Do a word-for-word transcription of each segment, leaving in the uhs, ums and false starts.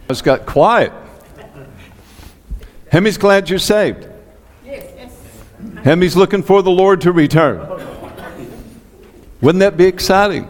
It's got quiet. Hemi's glad you're saved. Hemi's looking for the Lord to return. Wouldn't that be exciting?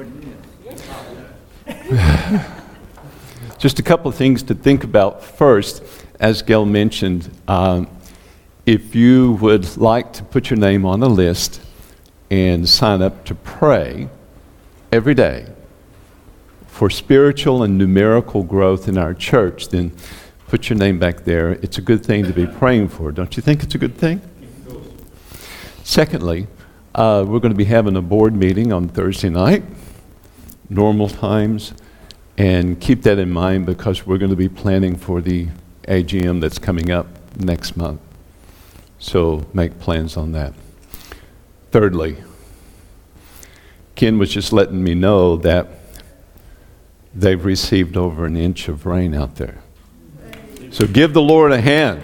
Just a couple of things to think about. First, as Gail mentioned, um, if you would like to put your name on a list and sign up to pray every day for spiritual and numerical growth in our church, then put your name back there. It's a good thing to be praying for. Don't you think it's a good thing? Secondly, uh, we're going to be having a board meeting on Thursday night, normal times, and keep that in mind because we're going to be planning for the A G M that's coming up next month. So make plans on that. Thirdly, Ken was just letting me know that they've received over an inch of rain out there. So give the Lord a hand.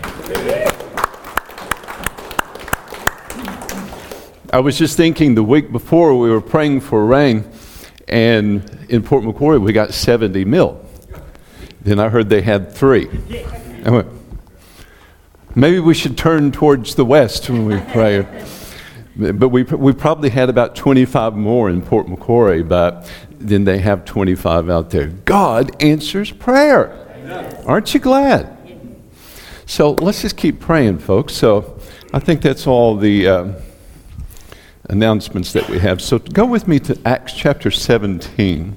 I was just thinking the week before we were praying for rain, and in Port McCrory we got seventy mil. Then I heard they had three. I went, maybe we should turn towards the west when we pray. But we we probably had about twenty-five more in Port McCrory, but then they have twenty-five out there. God answers prayer. Aren't you glad? So let's just keep praying, folks. So I think that's all the uh, announcements that we have. So go with me to Acts chapter seventeen.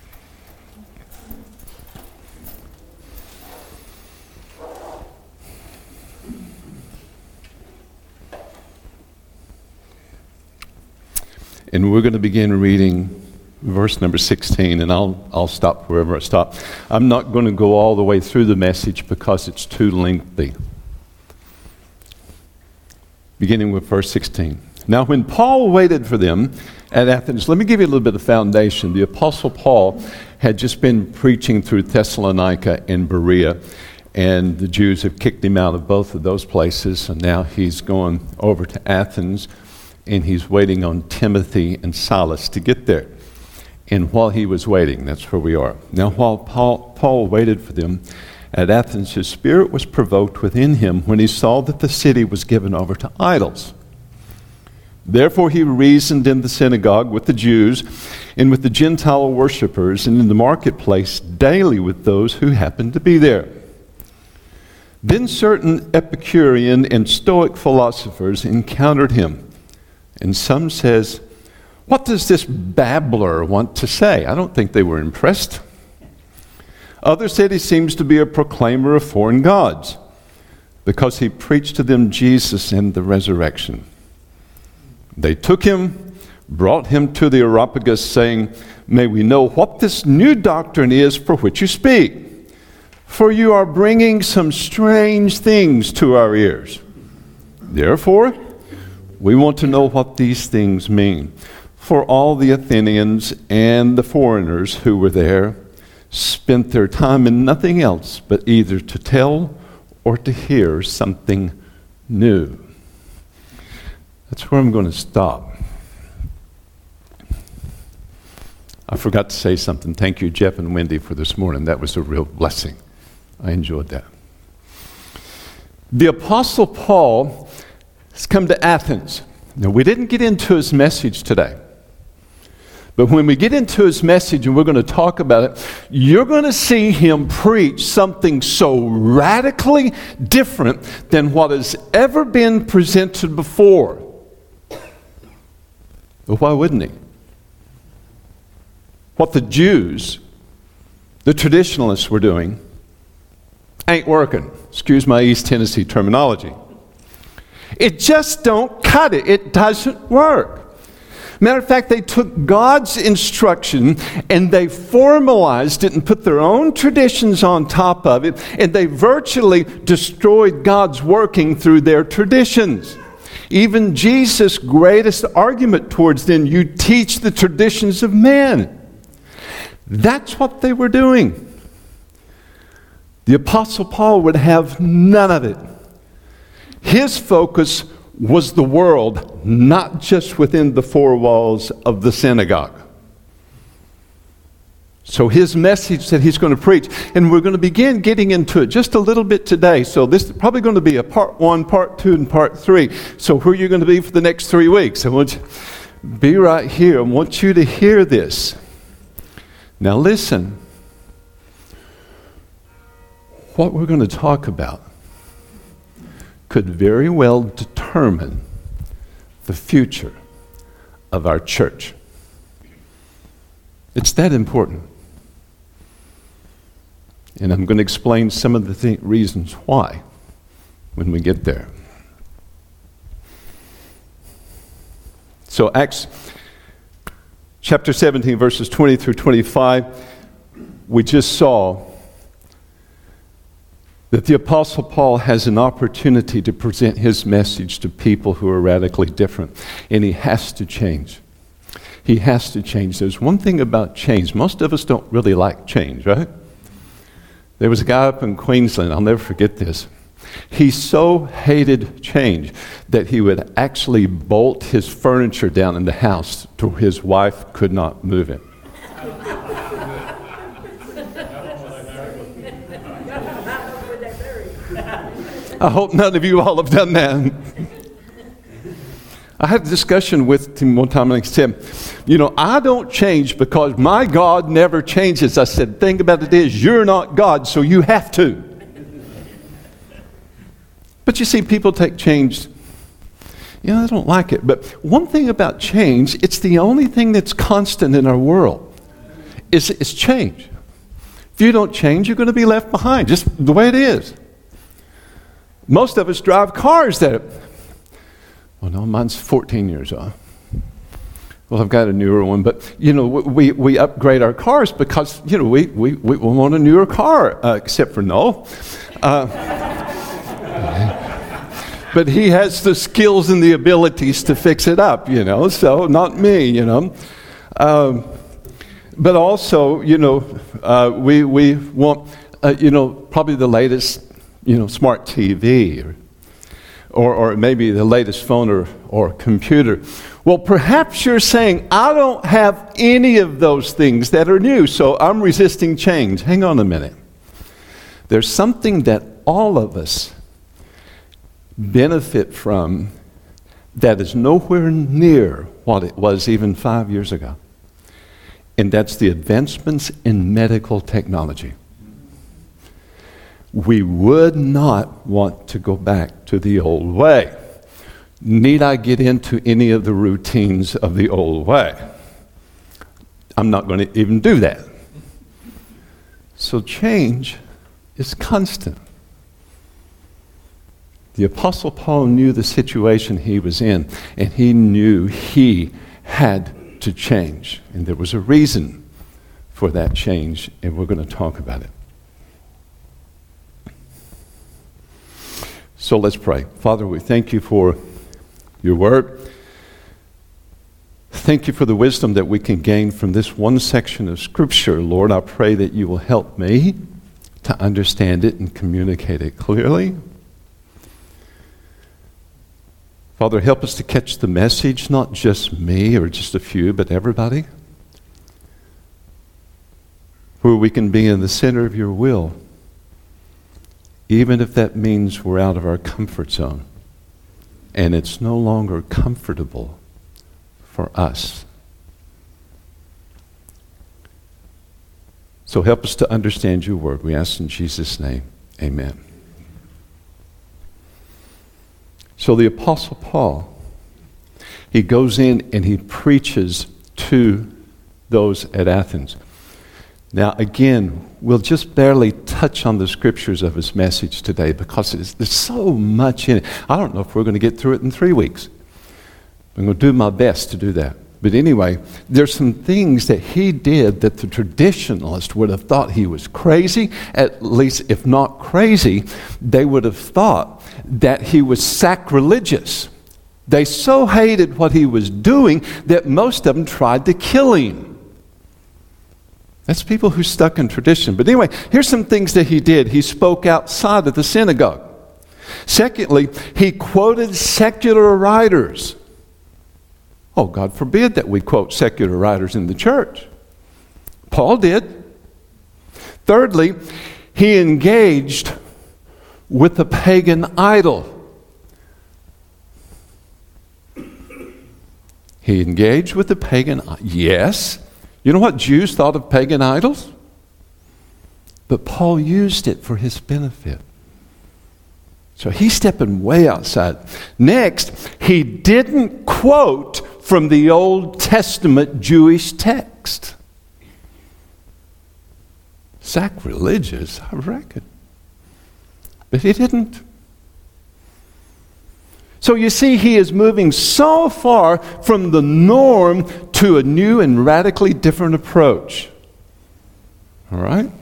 And we're going to begin reading verse number sixteen, and I'll I'll stop wherever I stop. I'm not going to go all the way through the message because it's too lengthy. Beginning with verse sixteen. Now when Paul waited for them at Athens, let me give you a little bit of foundation. The Apostle Paul had just been preaching through Thessalonica and Berea, and the Jews have kicked him out of both of those places, and now he's going over to Athens, and he's waiting on Timothy and Silas to get there. And while he was waiting, that's where we are. Now while Paul, Paul waited for them at Athens, his spirit was provoked within him when he saw that the city was given over to idols. Therefore he reasoned in the synagogue with the Jews and with the Gentile worshippers, and in the marketplace daily with those who happened to be there. Then certain Epicurean and Stoic philosophers encountered him. And some says, what does this babbler want to say? I don't think they were impressed. Others said he seems to be a proclaimer of foreign gods because he preached to them Jesus and the resurrection. They took him, brought him to the Areopagus, saying, may we know what this new doctrine is for which you speak? For you are bringing some strange things to our ears. Therefore, we want to know what these things mean. For all the Athenians and the foreigners who were there spent their time in nothing else but either to tell or to hear something new. That's where I'm going to stop. I forgot to say something. Thank you, Jeff and Wendy, for this morning. That was a real blessing. I enjoyed that. The Apostle Paul has come to Athens. Now, we didn't get into his message today. But when we get into his message, and we're going to talk about it, you're going to see him preach something so radically different than what has ever been presented before. But why wouldn't he? What the Jews, the traditionalists were doing, ain't working. Excuse my East Tennessee terminology. It just don't cut it. It doesn't work. Matter of fact, they took God's instruction and they formalized it and put their own traditions on top of it, and they virtually destroyed God's working through their traditions. Even Jesus' greatest argument towards them, you teach the traditions of men. That's what they were doing. The Apostle Paul would have none of it. His focus was the world, not just within the four walls of the synagogue. So his message that he's going to preach, and we're going to begin getting into it just a little bit today. So this is probably going to be a part one, part two, and part three. So where you're going to be for the next three weeks. I want you to be right here. I want you to hear this. Now listen. What we're going to talk about could very well determine the future of our church. It's that important. And I'm going to explain some of the th- reasons why when we get there. So Acts chapter seventeen, verses twenty through twenty-five, we just saw that the Apostle Paul has an opportunity to present his message to people who are radically different. And he has to change. He has to change. There's one thing about change. Most of us don't really like change, right? There was a guy up in Queensland, I'll never forget this. He so hated change that he would actually bolt his furniture down in the house to his wife could not move it. I hope none of you all have done that. I had a discussion with him one time and he said, you know, I don't change because my God never changes. I said, the thing about it is you're not God, so you have to. But you see, people take change, you know, they don't like it. But one thing about change, it's the only thing that's constant in our world, is, is change. If you don't change, you're going to be left behind, just the way it is. Most of us drive cars that, well, no, mine's fourteen years old. Well, I've got a newer one, but, you know, we, we upgrade our cars because, you know, we, we, we want a newer car, uh, except for Noel. Uh, but he has the skills and the abilities to fix it up, you know, so not me, you know. Um, but also, you know, uh, we, we want, uh, you know, probably the latest, you know, smart T V or, or, or maybe the latest phone or, or computer. Well, perhaps you're saying, I don't have any of those things that are new, so I'm resisting change. Hang on a minute. There's something that all of us benefit from that is nowhere near what it was even five years ago. And that's the advancements in medical technology. We would not want to go back to the old way. Need I get into any of the routines of the old way? I'm not going to even do that. So change is constant. The Apostle Paul knew the situation he was in, and he knew he had to change. And there was a reason for that change, and we're going to talk about it. So let's pray. Father, we thank you for your word. Thank you for the wisdom that we can gain from this one section of Scripture. Lord, I pray that you will help me to understand it and communicate it clearly. Father, help us to catch the message, not just me or just a few, but everybody, where we can be in the center of your will, even if that means we're out of our comfort zone and it's no longer comfortable for us. So help us to understand your word. We ask in Jesus' name, amen. So the Apostle Paul, he goes in and he preaches to those at Athens. Now, again, we'll just barely touch on the scriptures of his message today because there's so much in it. I don't know if we're going to get through it in three weeks. I'm going to do my best to do that. But anyway, there's some things that he did that the traditionalist would have thought he was crazy. At least, if not crazy, they would have thought that he was sacrilegious. They so hated what he was doing that most of them tried to kill him. That's people who stuck in tradition. But anyway, here's some things that he did. He spoke outside of the synagogue. Secondly, he quoted secular writers. Oh, God forbid that we quote secular writers in the church. Paul did. Thirdly, he engaged with the pagan idol. He engaged with the pagan idol. Yes. You know what Jews thought of pagan idols? But Paul used it for his benefit. So he's stepping way outside. Next, he didn't quote from the Old Testament Jewish text. Sacrilegious, I reckon. But he didn't. So you see, he is moving so far from the norm to a new and radically different approach. All right?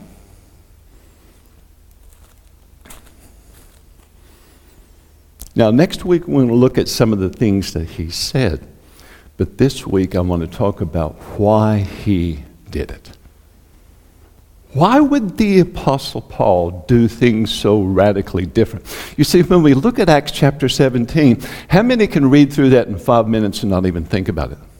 Now, next week we're going to look at some of the things that he said. But this week I want to talk about why he did it. Why would the Apostle Paul do things so radically different? You see, when we look at Acts chapter seventeen, how many can read through that in five minutes and not even think about it?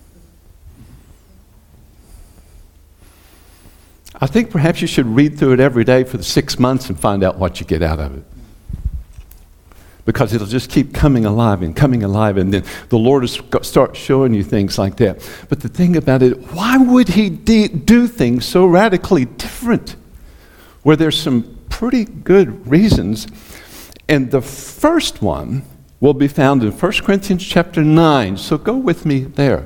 I think perhaps you should read through it every day for the six months and find out what you get out of it. Because it'll just keep coming alive and coming alive, and then the Lord will start showing you things like that. But the thing about it, why would he de- do things so radically different? Where there's some pretty good reasons. And the first one will be found in First Corinthians chapter nine. So go with me there.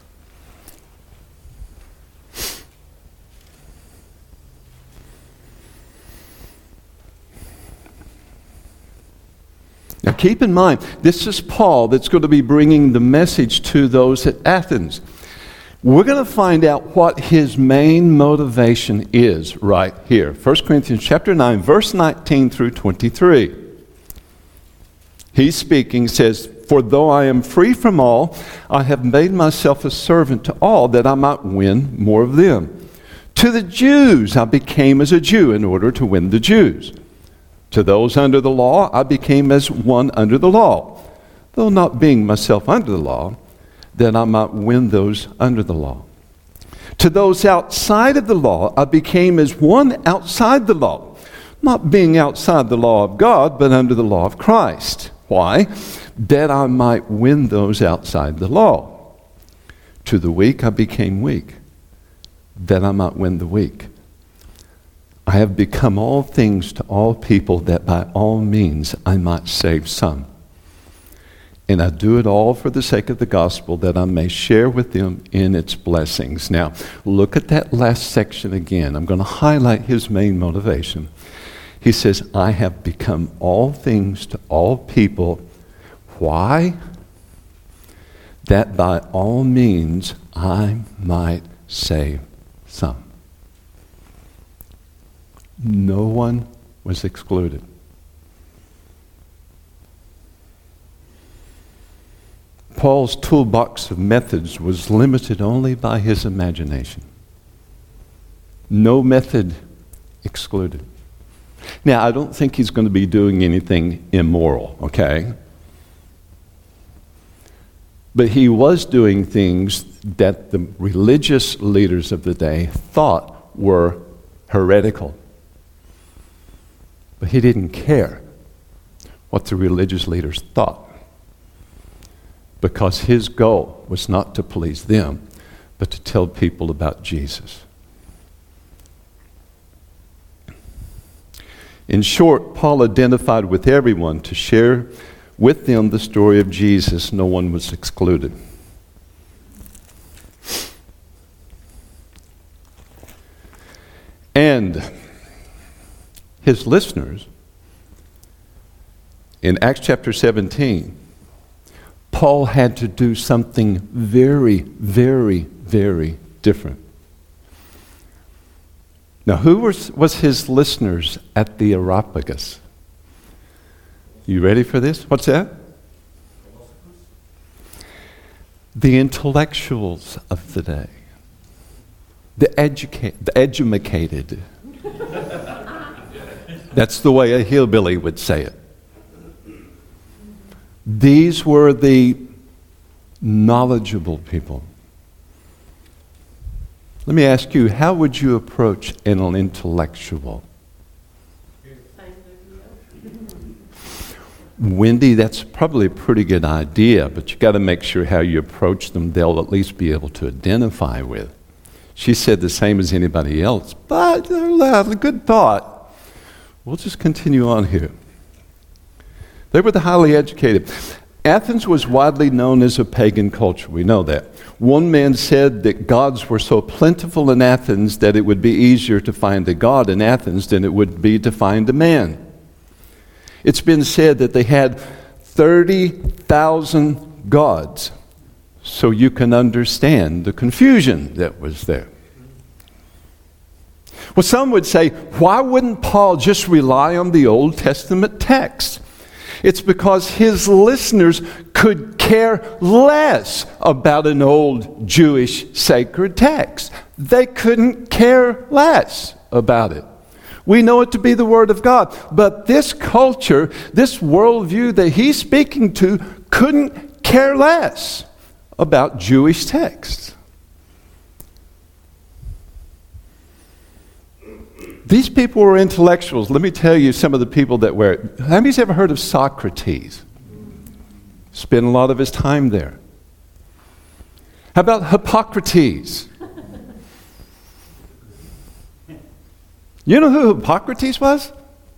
Now keep in mind, this is Paul that's going to be bringing the message to those at Athens. We're going to find out what his main motivation is right here. First Corinthians chapter nine, verse nineteen through twenty-three. He's speaking, says, "For though I am free from all, I have made myself a servant to all, that I might win more of them. To the Jews I became as a Jew in order to win the Jews. To those under the law, I became as one under the law, though not being myself under the law, that I might win those under the law. To those outside of the law, I became as one outside the law, not being outside the law of God, but under the law of Christ. Why? That I might win those outside the law. To the weak, I became weak, that I might win the weak. I have become all things to all people, that by all means I might save some. And I do it all for the sake of the gospel, that I may share with them in its blessings." Now, look at that last section again. I'm going to highlight his main motivation. He says, I have become all things to all people. Why? That by all means I might save some. No one was excluded. Paul's toolbox of methods was limited only by his imagination. No method excluded. Now, I don't think he's going to be doing anything immoral, okay? But he was doing things that the religious leaders of the day thought were heretical. But he didn't care what the religious leaders thought, because his goal was not to please them, but to tell people about Jesus. In short, Paul identified with everyone to share with them the story of Jesus. No one was excluded. And his listeners, in Acts chapter seventeen, Paul had to do something very, very, very different. Now, who was, was his listeners at the Areopagus? You ready for this? What's that? The intellectuals of the day. The educate, the edumacated. That's the way a hillbilly would say it. These were the knowledgeable people. Let me ask you, how would you approach an intellectual? Wendy, that's probably a pretty good idea, but you got to make sure how you approach them they'll at least be able to identify with. She said the same as anybody else, but uh, good thought. We'll just continue on here. They were the highly educated. Athens was widely known as a pagan culture. We know that. One man said that gods were so plentiful in Athens that it would be easier to find a god in Athens than it would be to find a man. It's been said that they had thirty thousand gods, so you can understand the confusion that was there. Well, some would say, why wouldn't Paul just rely on the Old Testament text? It's because his listeners could care less about an old Jewish sacred text. They couldn't care less about it. We know it to be the Word of God. But this culture, this worldview that he's speaking to, couldn't care less about Jewish texts. These people were intellectuals. Let me tell you some of the people that were. How many's ever heard of Socrates? Spent a lot of his time there. How about Hippocrates? You know who Hippocrates was?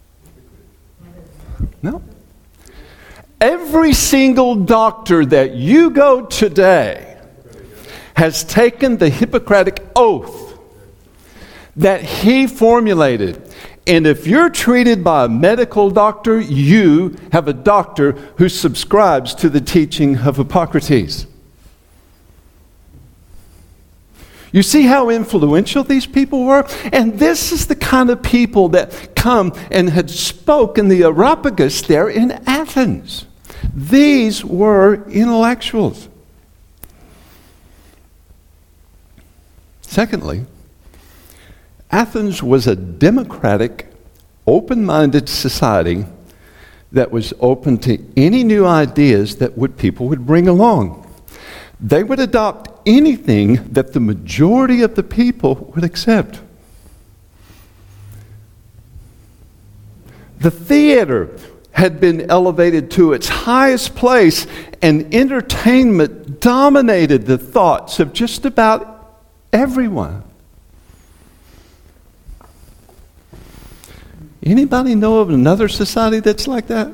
No. Every single doctor that you go today has taken the Hippocratic oath that he formulated. And if you're treated by a medical doctor, you have a doctor who subscribes to the teaching of Hippocrates. You see how influential these people were? And this is the kind of people that come and had spoken the Areopagus there in Athens. These were intellectuals. Secondly, Athens was a democratic, open-minded society that was open to any new ideas that would, people would bring along. They would adopt anything that the majority of the people would accept. The theater had been elevated to its highest place, and entertainment dominated the thoughts of just about everyone. Anybody know of another society that's like that?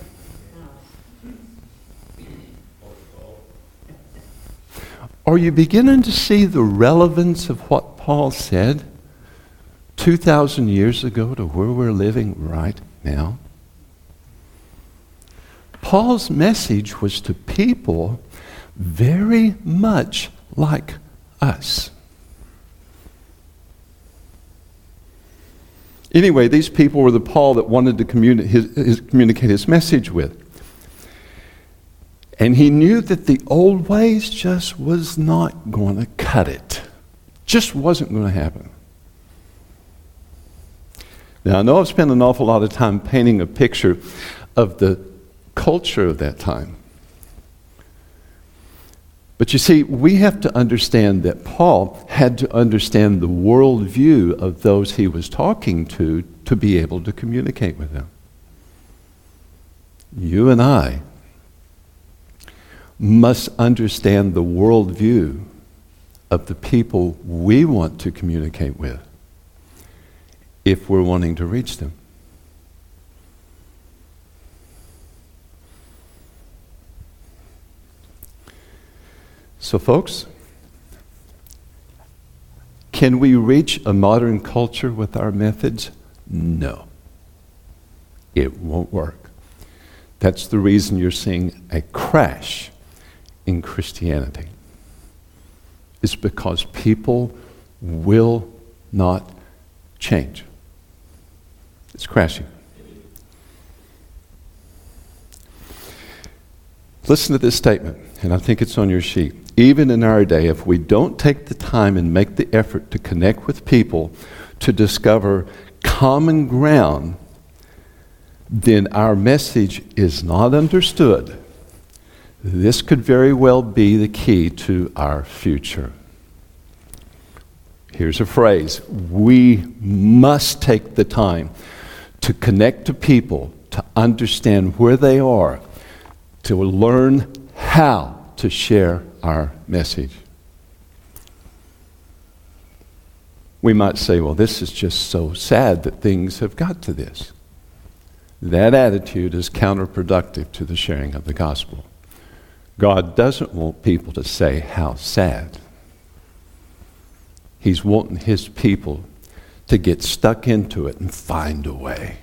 Are you beginning to see the relevance of what Paul said two thousand years ago to where we're living right now? Paul's message was to people very much like us. Anyway, these people were the Paul that wanted to communi- his, his, communicate his message with. And he knew that the old ways just was not going to cut it. Just wasn't going to happen. Now, I know I've spent an awful lot of time painting a picture of the culture of that time. But you see, we have to understand that Paul had to understand the worldview of those he was talking to to be able to communicate with them. You and I must understand the worldview of the people we want to communicate with if we're wanting to reach them. So, folks, can we reach a modern culture with our methods? No. It won't work. That's the reason you're seeing a crash in Christianity. It's because people will not change. It's crashing. Listen to this statement, and I think it's on your sheet. Even in our day, if we don't take the time and make the effort to connect with people to discover common ground, then our message is not understood. This could very well be the key to our future. Here's a phrase. We must take the time to connect to people, to understand where they are, to learn how to share our message. We might say, well, this is just so sad that things have got to this. That attitude is counterproductive to the sharing of the gospel. God doesn't want people to say how sad. He's wanting his people to get stuck into it and find a way.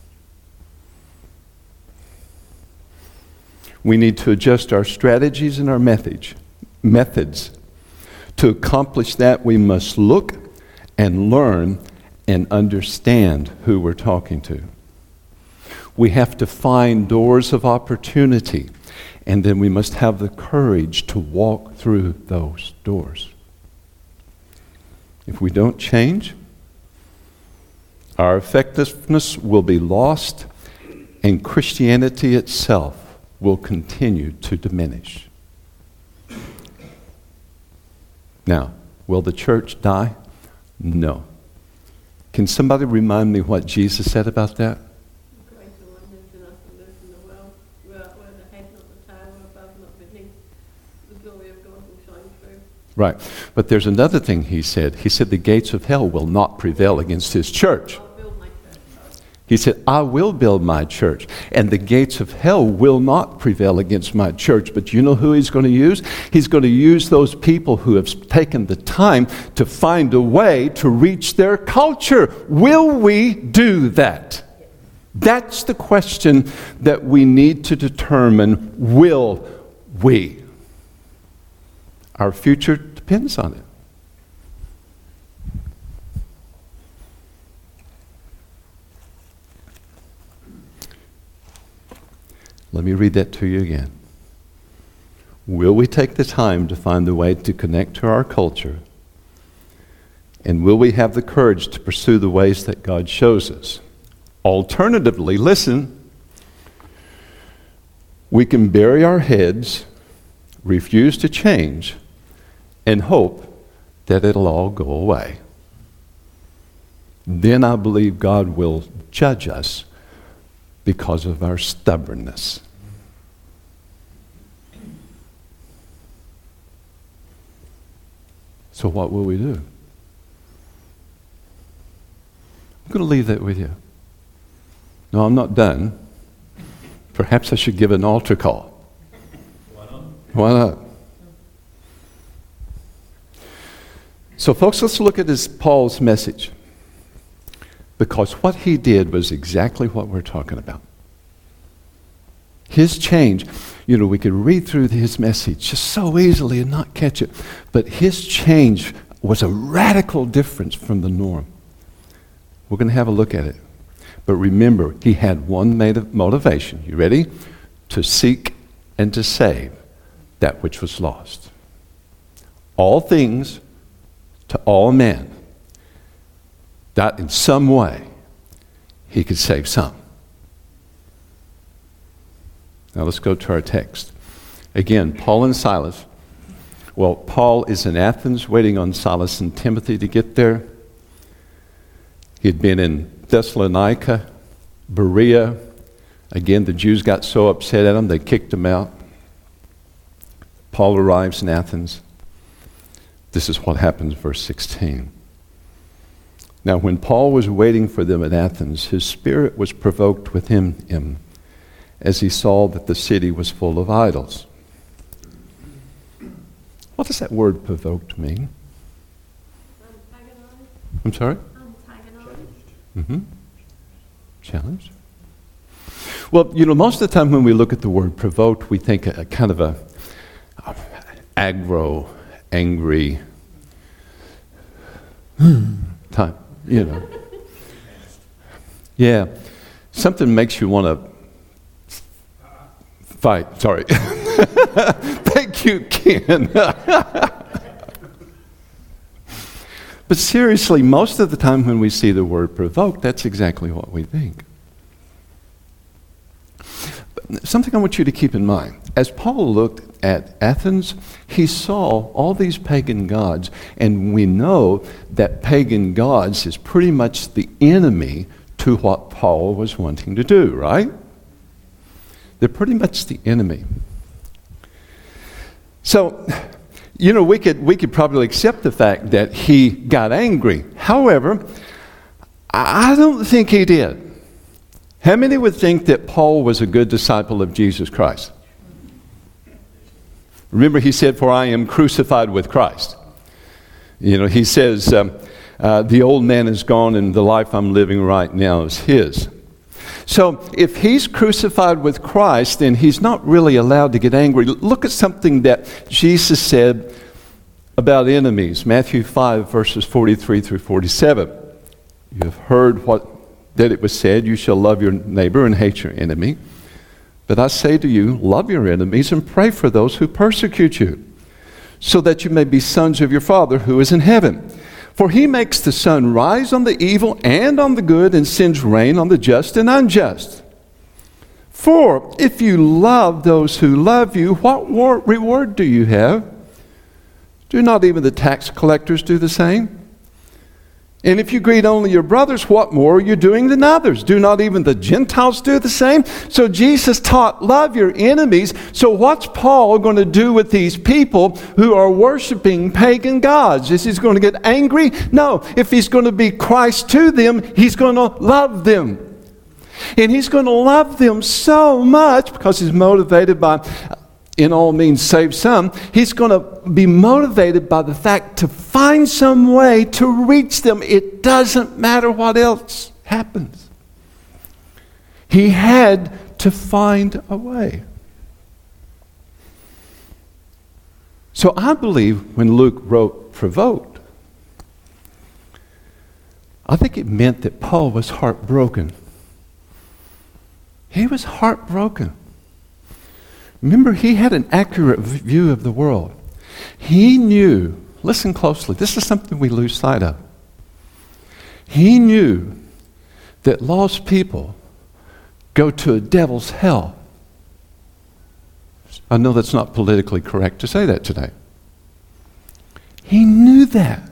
We need to adjust our strategies and our methods. methods. To accomplish that, we must look and learn and understand who we're talking to. We have to find doors of opportunity, and then we must have the courage to walk through those doors. If we don't change, our effectiveness will be lost, and Christianity itself will continue to diminish. Now, will the church die? No. Can somebody remind me what Jesus said about that? Right. But there's another thing he said. He said the gates of hell will not prevail against his church. He said, I will build my church, and the gates of hell will not prevail against my church. But you know who he's going to use? He's going to use those people who have taken the time to find a way to reach their culture. Will we do that? That's the question that we need to determine. Will we? Our future depends on it. Let me read that to you again. Will we take the time to find the way to connect to our culture? And will we have the courage to pursue the ways that God shows us? Alternatively, listen, we can bury our heads, refuse to change, and hope that it'll all go away. Then I believe God will judge us because of our stubbornness. So what will we do? I'm going to leave that with you. No, I'm not done. Perhaps I should give an altar call. Why not? Why not? So folks, let's look at this Paul's message. Because what he did was exactly what we're talking about. His change, you know, we could read through his message just so easily and not catch it. But his change was a radical difference from the norm. We're going to have a look at it. But remember, he had one motivation. You ready? To seek and to save that which was lost. All things to all men. That in some way, he could save some. Now let's go to our text. Again, Paul and Silas. Well, Paul is in Athens waiting on Silas and Timothy to get there. He had been in Thessalonica, Berea. Again, the Jews got so upset at him, they kicked him out. Paul arrives in Athens. This is what happens, verse sixteen. Now, when Paul was waiting for them at Athens, his spirit was provoked within him as he saw that the city was full of idols. What does that word provoked mean? Antagonized. I'm sorry? Antagonized. Mm-hmm. Challenged? Well, you know, most of the time when we look at the word provoked, we think a, a kind of a, a aggro, angry type. You know, yeah, something makes you want to fight. Sorry. Thank you, Ken. But seriously, most of the time when we see the word provoked, that's exactly what we think. But something I want you to keep in mind. As Paul looked at Athens, he saw all these pagan gods, and we know that pagan gods is pretty much the enemy to what Paul was wanting to do, right? They're pretty much the enemy. So, you know, we could we could probably accept the fact that he got angry. However, I don't think he did. How many would think that Paul was a good disciple of Jesus Christ? Remember, he said, "For I am crucified with Christ." You know, he says, um, uh, the old man is gone and the life I'm living right now is his. So if he's crucified with Christ, then he's not really allowed to get angry. Look at something that Jesus said about enemies. Matthew five, verses forty-three through forty-seven. You have heard what that it was said, you shall love your neighbor and hate your enemy. But I say to you, love your enemies and pray for those who persecute you, so that you may be sons of your Father who is in heaven. For he makes the sun rise on the evil and on the good, and sends rain on the just and unjust. For if you love those who love you, what reward do you have? Do not even the tax collectors do the same? And if you greet only your brothers, what more are you doing than others? Do not even the Gentiles do the same? So Jesus taught, love your enemies. So what's Paul going to do with these people who are worshiping pagan gods? Is he going to get angry? No. If he's going to be Christ to them, he's going to love them. And he's going to love them so much because he's motivated by, in all means save some, he's going to be motivated by the fact to find some way to reach them. It doesn't matter what else happens. He had to find a way. So I believe when Luke wrote provoked, I think it meant that Paul was heartbroken. He was heartbroken. Remember, he had an accurate view of the world. He knew, listen closely, this is something we lose sight of. He knew that lost people go to a devil's hell. I know that's not politically correct to say that today. He knew that.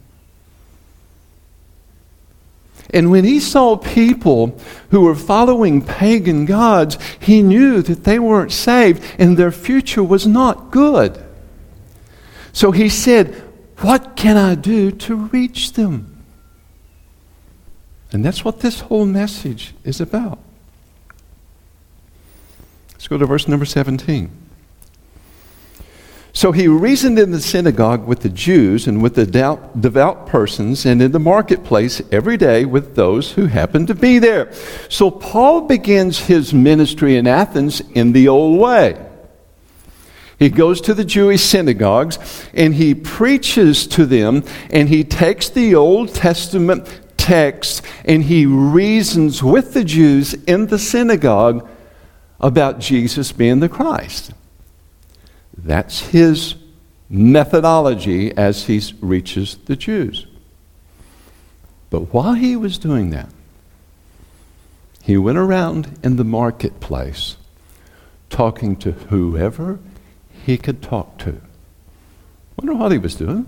And when he saw people who were following pagan gods, he knew that they weren't saved and their future was not good. So he said, what can I do to reach them? And that's what this whole message is about. Let's go to verse number seventeen. So he reasoned in the synagogue with the Jews and with the devout, devout persons, and in the marketplace every day with those who happened to be there. So Paul begins his ministry in Athens in the old way. He goes to the Jewish synagogues and he preaches to them, and he takes the Old Testament text and he reasons with the Jews in the synagogue about Jesus being the Christ. That's his methodology as he reaches the Jews. But while he was doing that, he went around in the marketplace talking to whoever he could talk to. Wonder what he was doing?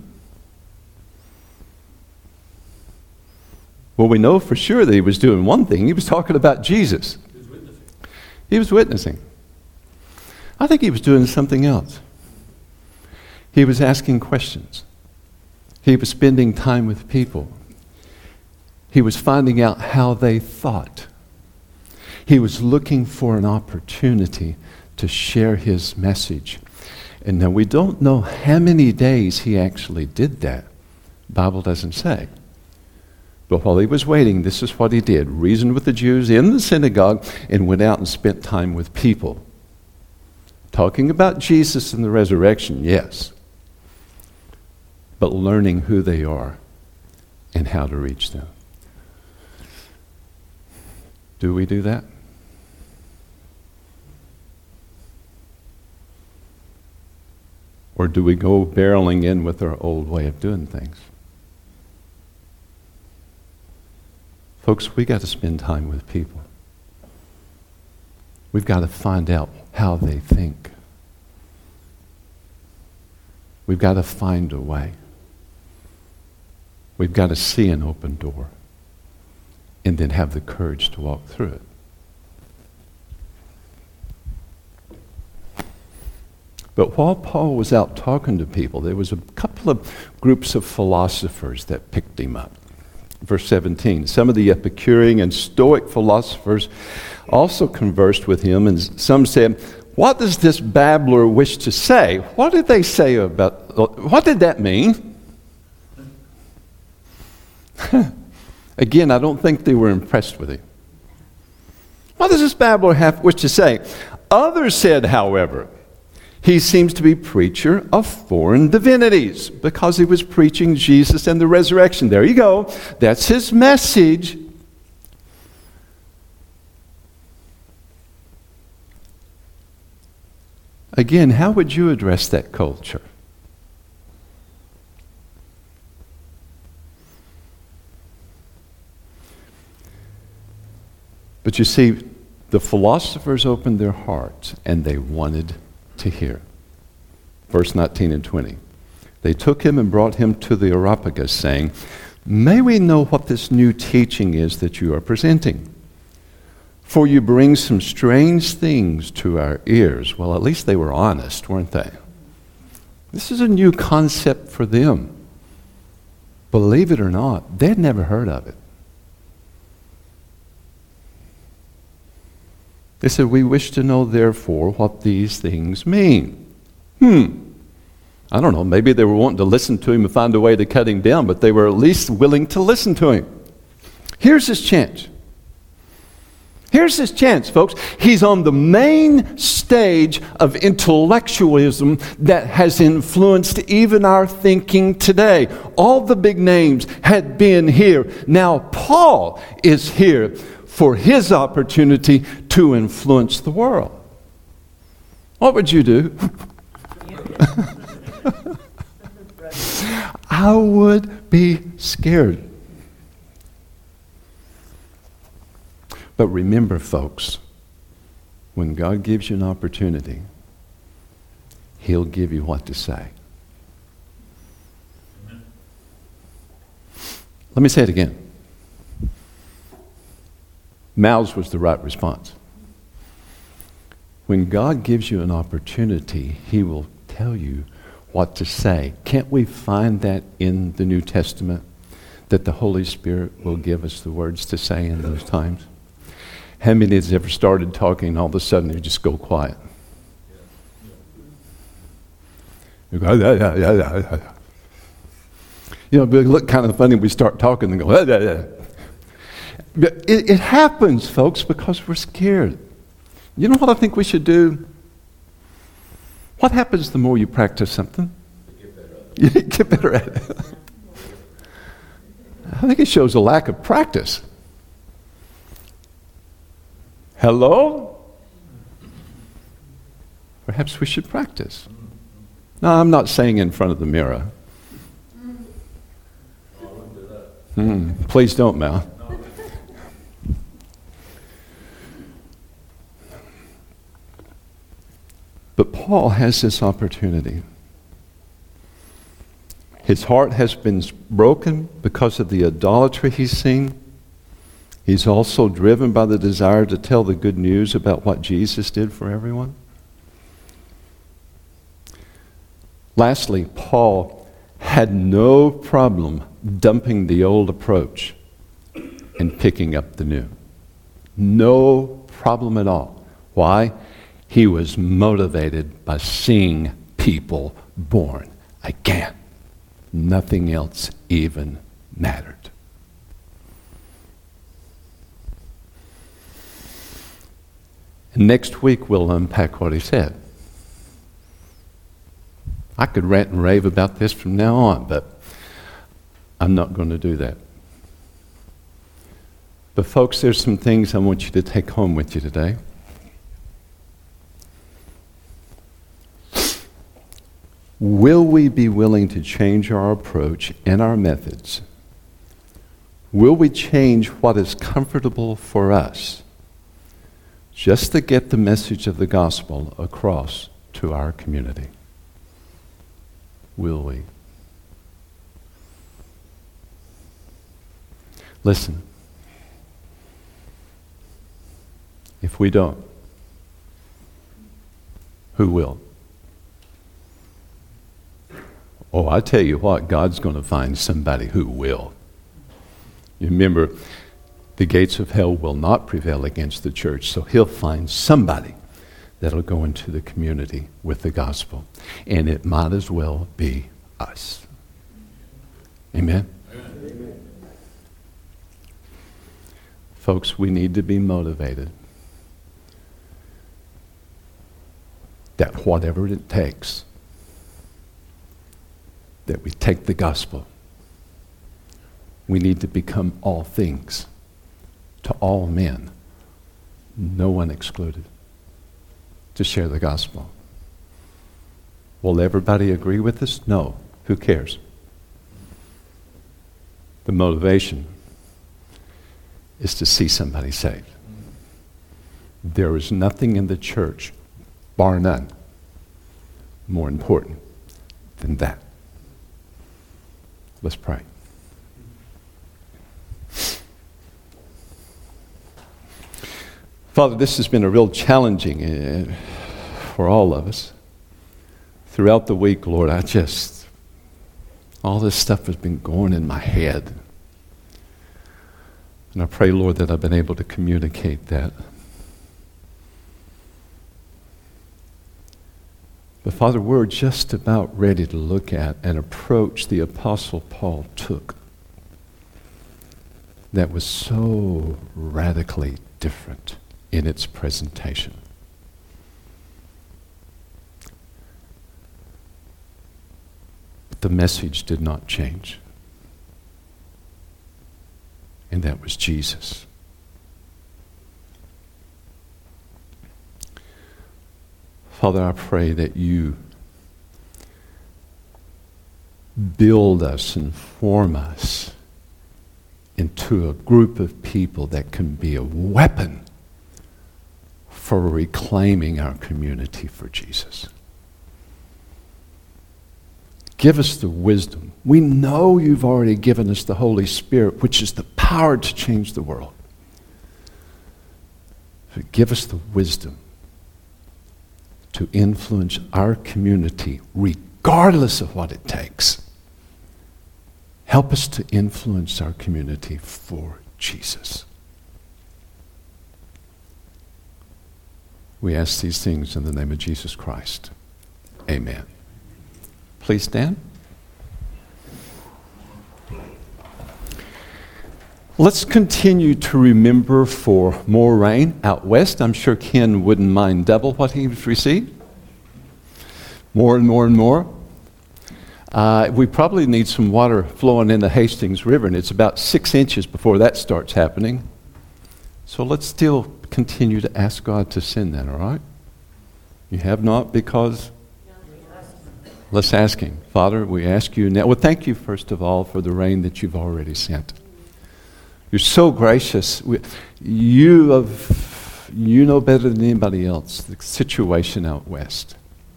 Well, we know for sure that he was doing one thing. He was talking about Jesus. He was witnessing. He was witnessing. I think he was doing something else. He was asking questions. He was spending time with people. He was finding out how they thought. He was looking for an opportunity to share his message. And now we don't know how many days he actually did that. The Bible doesn't say. But while he was waiting, this is what he did. Reasoned with the Jews in the synagogue and went out and spent time with people. Talking about Jesus and the resurrection, yes. But learning who they are and how to reach them. Do we do that? Or do we go barreling in with our old way of doing things? Folks, we got to spend time with people. We We've got to find out how they think. We've got to find a way. We've got to see an open door and then have the courage to walk through it. But while Paul was out talking to people, there was a couple of groups of philosophers that picked him up. Verse seventeen, some of the Epicurean and Stoic philosophers also conversed with him, and some said, "What does this babbler wish to say?" What did they say about, what did that mean? Again, I don't think they were impressed with him. What does this babbler have wish to say? Others said, however, he seems to be preacher of foreign divinities because he was preaching Jesus and the resurrection. There you go. That's his message. Again, how would you address that culture? But you see, the philosophers opened their hearts and they wanted to hear. Verse nineteen and twenty. They took him and brought him to the Areopagus, saying, "May we know what this new teaching is that you are presenting? For you bring some strange things to our ears." Well, at least they were honest, weren't they? This is a new concept for them. Believe it or not, they'd never heard of it. They said, "We wish to know, therefore, what these things mean." Hmm. I don't know, maybe they were wanting to listen to him and find a way to cut him down, but they were at least willing to listen to him. Here's his chance. Here's his chance, folks. He's on the main stage of intellectualism that has influenced even our thinking today. All the big names had been here. Now Paul is here for his opportunity to influence the world. What would you do? I would be scared. But remember, folks, when God gives you an opportunity, He'll give you what to say. Let me say it again. Mouths was the right response. When God gives you an opportunity, He will tell you what to say. Can't we find that in the New Testament? That the Holy Spirit will give us the words to say in those times? How many has ever started talking and all of a sudden they just go quiet? You go, yeah, yeah, yeah, yeah. You know, it look kind of funny when we start talking and go, yeah, yeah, yeah. But it, it happens, folks, because we're scared. You know what I think we should do? What happens the more you practice something? You get better at it. I think it shows a lack of practice. Hello? Perhaps we should practice. No, I'm not saying in front of the mirror. Hmm, please don't, Mal. But Paul has this opportunity. His heart has been broken because of the idolatry he's seen. He's also driven by the desire to tell the good news about what Jesus did for everyone. Lastly, Paul had no problem dumping the old approach and picking up the new. No problem at all. Why? He was motivated by seeing people born again. Nothing else even mattered. And next week we'll unpack what he said. I could rant and rave about this from now on, but I'm not going to do that. But folks, there's some things I want you to take home with you today. Will we be willing to change our approach and our methods? Will we change what is comfortable for us just to get the message of the gospel across to our community? Will we? Listen, if we don't, who will? Oh, I tell you what, God's going to find somebody who will. You remember, the gates of hell will not prevail against the church, so he'll find somebody that'll go into the community with the gospel. And it might as well be us. Amen? Amen. Folks, we need to be motivated that whatever it takes, that we take the gospel. We need to become all things to all men, no one excluded, to share the gospel. Will everybody agree with us? No. Who cares? The motivation is to see somebody saved. There is nothing in the church, bar none, more important than that. Let's pray. Father, this has been a real challenging uh, for all of us. Throughout the week, Lord, I just, all this stuff has been going in my head. And I pray, Lord, that I've been able to communicate that. But Father, we're just about ready to look at an approach the Apostle Paul took that was so radically different in its presentation. But the message did not change. And that was Jesus. Father, I pray that you build us and form us into a group of people that can be a weapon for reclaiming our community for Jesus. Give us the wisdom. We know you've already given us the Holy Spirit, which is the power to change the world. But give us the wisdom to influence our community regardless of what it takes. Help us to influence our community for Jesus. We ask these things in the name of Jesus Christ. Amen. Please stand. Let's continue to remember for more rain out west. I'm sure Ken wouldn't mind double what he's received. More and more and more. Uh, we probably need some water flowing in the Hastings River, and it's about six inches before that starts happening. So let's still continue to ask God to send that, all right? You have not because... Let's ask him. Father, we ask you now. Well, thank you, first of all, for the rain that you've already sent. You're so gracious. We, you, have, you know better than anybody else the situation out west.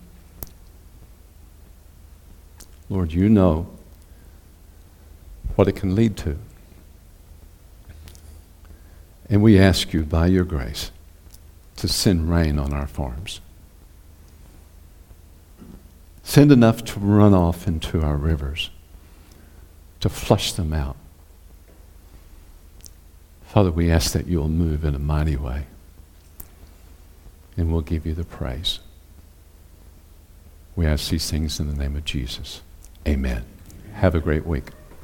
Lord, you know what it can lead to. And we ask you, by your grace, to send rain on our farms. Send enough to run off into our rivers, to flush them out. Father, we ask that you'll move in a mighty way, and we'll give you the praise. We ask these things in the name of Jesus. Amen. Have a great week.